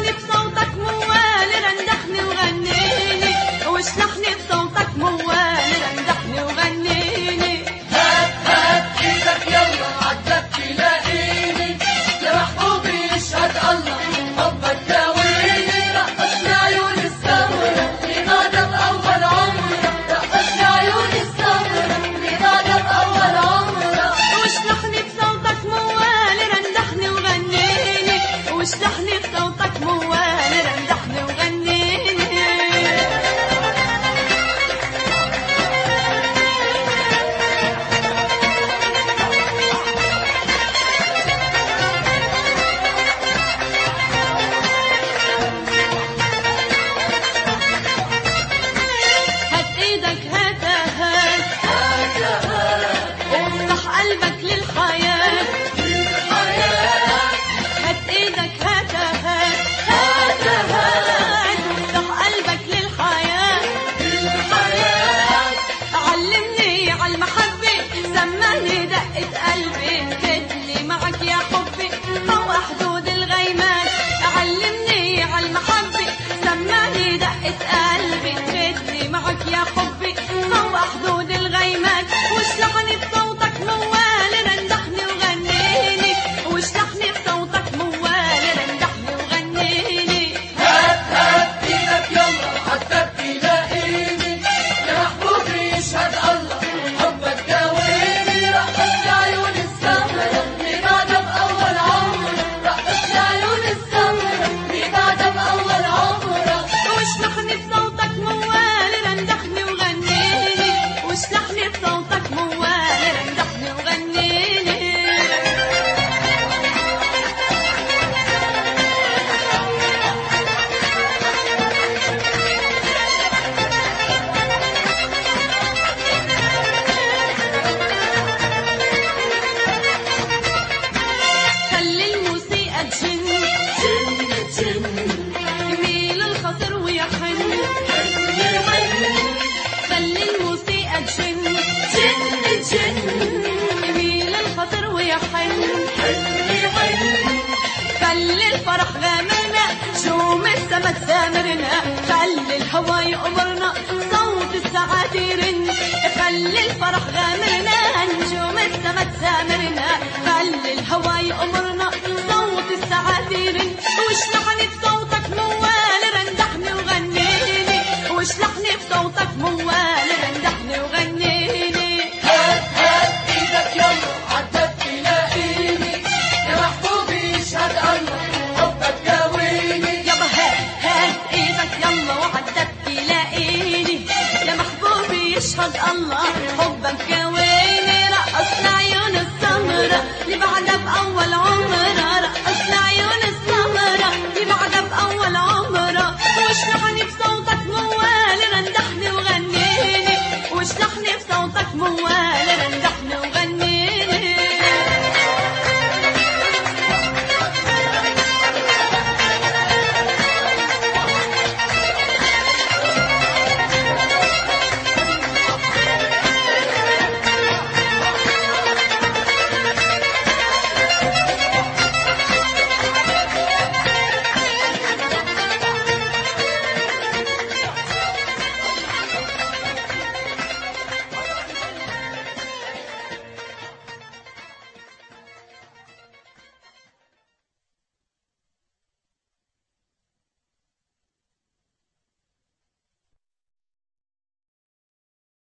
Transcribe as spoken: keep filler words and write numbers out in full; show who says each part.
Speaker 1: لحني بصوتك موال رندحني وغنيني، وش لحني بصوتك موال رندحني وغنيني.
Speaker 2: هات هات ايدك يلا عالدف تلاقيني، يا محبوبي يشهد الله حبك داويني. رقصني عيون السمرة لنادى بأول عمرة، رقصني عيون السمرة لنادى بأول عمرة.
Speaker 1: وش لحني بصوتك موال رندحني وغنيني، وش لحني بصوتك موال رندحني وغنيني. هات ايدك هاتها هات وافتح قلبك للحياة. هات ايدك هاتها هات وافتح قلبك للحياة. علمني عالمحبة سمعني دقة قلبي، كتلي معك يا حبي فوق حدود الغيمات. علمني عالمحبة سمعني دقة قلبي، كتلي معك يا حبي فوق حدود الغيمات. وش لحني بصوتك موال رندحني وغنيني، وش لحني بصوتك موال رندحني وغنيني.
Speaker 2: هات هات ايدك يلا عالدف تلاقيني، يا محبوبي يشهد الله حبك داويني. رقصني عيون السمرة لنادى بأول عمرة، رقصني عيون السمرة لنادى بأول عمرة.
Speaker 1: وش لحني بصوتك موال رندحني وغنيني، وش لحني بصوتك موال رندحني وغنيني. خلي الموسيقى تجن
Speaker 2: جن جن
Speaker 1: يميل الخاطر ويحن. خلي الموسيقى تجن
Speaker 2: جن جن
Speaker 1: يميل الخاطر ويحن.
Speaker 2: حلمي حلمي
Speaker 1: خلي الفرح غامرنا شوم السما تسامرنا، خلي الهوى يقبرنا صوت الساعات يرن. خلي الفرح غامرنا نجوم السما تسامرنا، خلي الهوى يقبرنا صوت الساعات يرن. وش لحني بصوتك موال رندحني وغنيني، وش لحني بصوتك موال رندحني وغنيني.
Speaker 2: هات هات ايدك يلا عالدف تلاقيني، يا محبوبي يشهد الله حبك داويني.
Speaker 1: يابا هات هات ايدك يلا وعدك تلاقيني، يا محبوبي يشهد الله